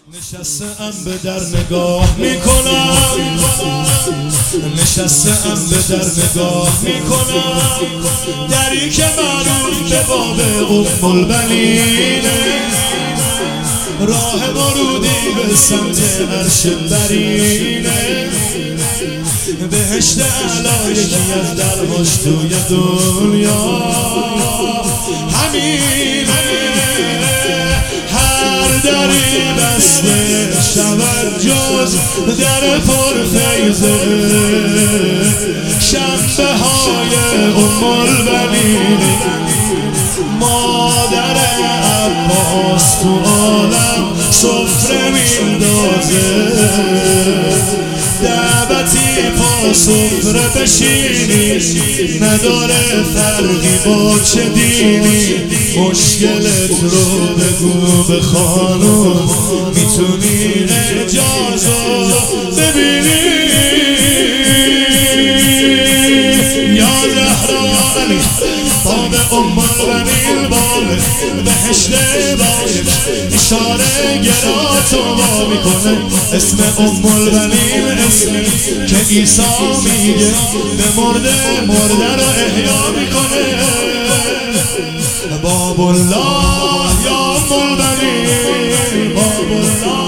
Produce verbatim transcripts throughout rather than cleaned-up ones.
نشستم به در نگاه میکنم، نشستم به در نگاه میکنم، دری که مربوط به باب ام البنینه، راه ورودی به سمت عرش برینه، بهشت اعلی یکی از درهاش توی دنیا همینه. هر دری بسته شود جز در پرفیضه، شنبه های ام البنینه، مادر عباس تو عالم سفره میندازه، دعوتی پا سفره بشینی نداره فرقی با چه دینی، مشکلت رو بگو به خانم میتونی اجازه ببینی. یا زهرا علی باب ام البنین، باب بهشت باید اشاره گرا تو با میکنه، اسم ام البنین اسمی که عیسی میگه به مرده مرده را احیا میکنه. باب الله یا ام البنین، باب الله.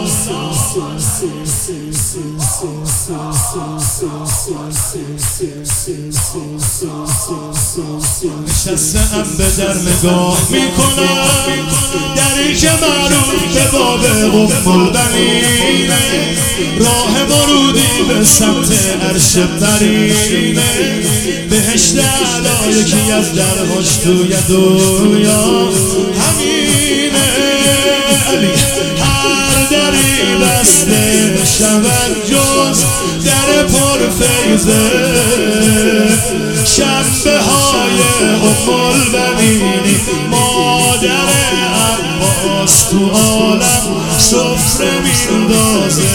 نشستم به در نگاه میکنم، دری که مربوط به باب ام البنینه، راه ورودی به سمت عرش برینه، بهشت اعلی یکی از درهاش توی دنیا همینه. علی هر دری بسته شود جز در پرفیضه، شنبه های ام البنینی، مادر عباس تو عالم سفره میندازه،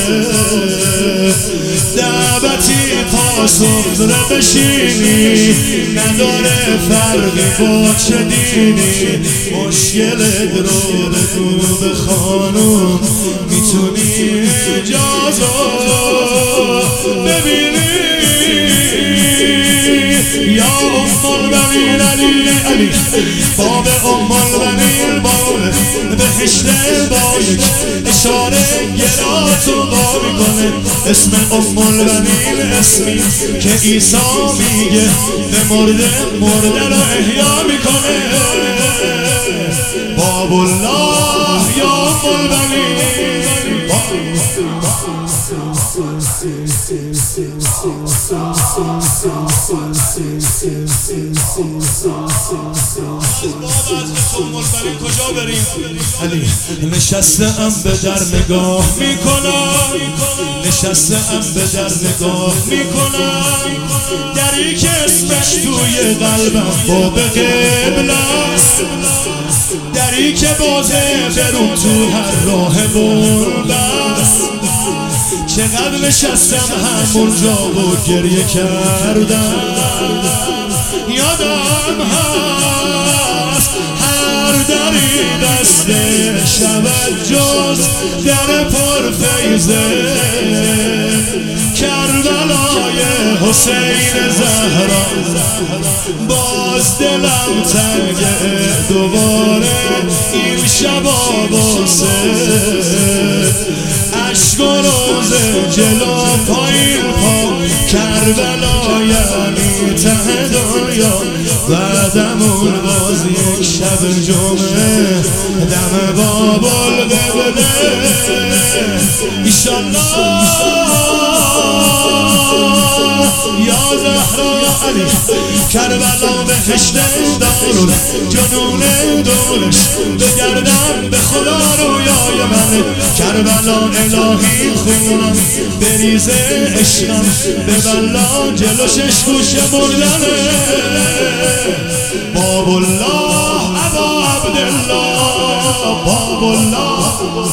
دعوتی پا سفره بشینی نداره فرقی با چه دینی، مشکلت رو بگو به خانم میتونی اجازه ببینی. یا ام البنین علی علی باب ام البنین، باب بهشت باید اشاره گرا تو با میکنه، اسم ام البنین اسمی که عیسی میگه به مرده مرده را احیا میکنه. باب الله یا ام البنین. کجا بریم؟ علی نشستم به در نگاه میکنم، نشستم به در نگاه میکنم، دری که اسمش توی قلبم باب قبله است، دری که بازه برون تو هر راه بلبست، چقدر نشستم همونجا و گریه کردم، یادم هست هر دری بسته شود جز در پرفیضه، کربلای حسین زهرا باز دلم تنگه دوباره این شبا واسه، عشق و روز جلو پایین پا، کربلا یعنی ته دنیا، بعدمون باز یک شب جمعه دم بابل ببده ایشالله. یا زهرا علی کربلا بهشت دارون، جنون دولش بگردم به خدا رویای منه، کربلا الهی خونم بریزه عشقم به بلا جلوشش گوش مردنه. باب الله ابا عبدالله. باب الله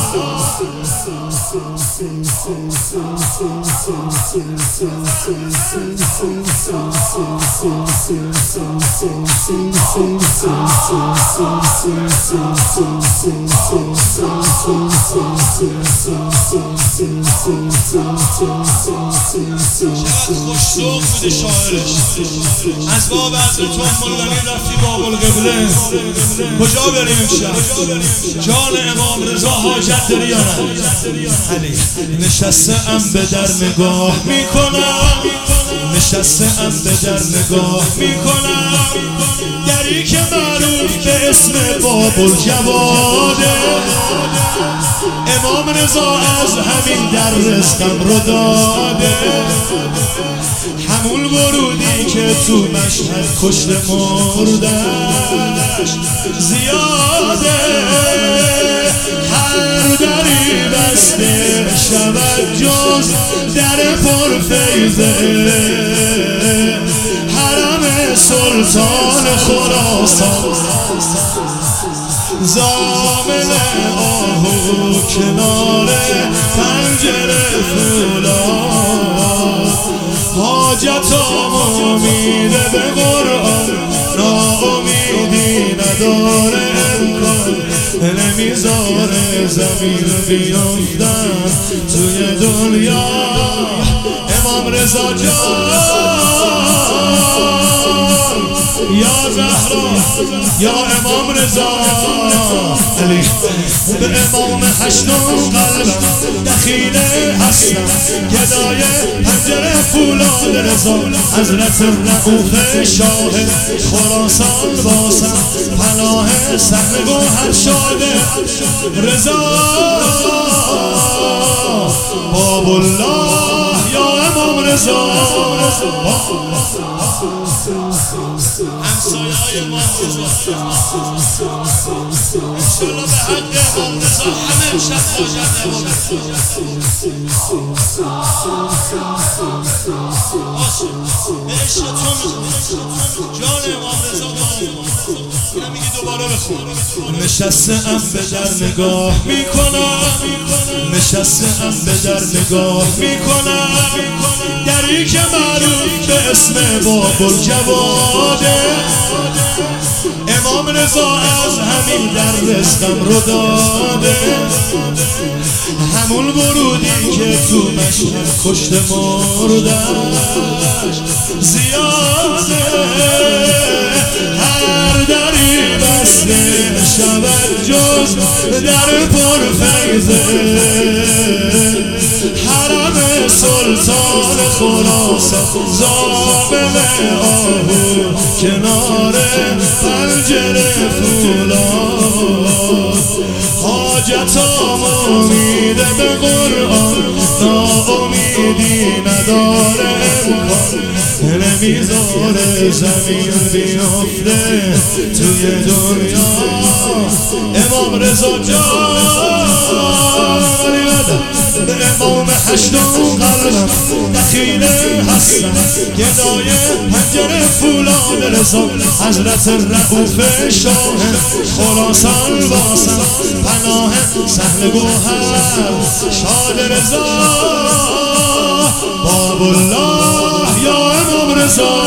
خوش‌ذوق بوده شاعرش. از باب عزل تو مولوی رفتی باب القبله، کجا بریم امشب؟ جان امام رضا حاجت داری یا نه؟ علی نشسته ام به در نگاه میکنم، نشسته ام به در نگاه میکنم، دری که معروف به اسم باب الجواده. امام رضا از همین در رزقم رو داده، همون ورودی که تو مشهد کشت مردش زیاده. هر دری بسته شود جز در پرفیضه، حرم سلطان خراسان زامن آهو کنار پنجره فولاد. حاجتامو میده به قرآن، ناامیدی نداره امکان، نمیذاره زمین بیافتم توی دنیا. امام رضا جان یا زهرا یا امام رضا علی، به امام هشتم قلبم دخیله هستم، گدای پنجره فولاد رضا. حضرت رؤوف شاه خراسان باسم، پناه صحن گوهر شاده رضا. باب الله یا امام رضا، همسایه های امام رضا انشالله به حق امام رضا همه امشب حاجت به عشقتون جان امام رضا اینم میگی دوباره بخون. نشسته ام به در نگاه میکنم، نشسته ام به در نگاه میکنم، دری که معروف به اسم باب الجواده. امام رضا از همین در رزقم رو داده، همون ورودی که تو مشهد کشت مردش زیاده. هر دری بسته شود جز در پرفیضه، حرم سلطان خراسان زامن آهو کنار پنجره فولاد. حاجتامو میده به قرآن، ناامیدی نداره امکان، نمیذاره زمین بیافته توی دنیا. امام رضا جان به امام هشتم قلبم دخیله هستم، گدای پنجره فولاد رضا. حضرت رؤوف شاه خراسان باسم، پناه صحن گوهر شاد رضا. باب الله یا امام رضا.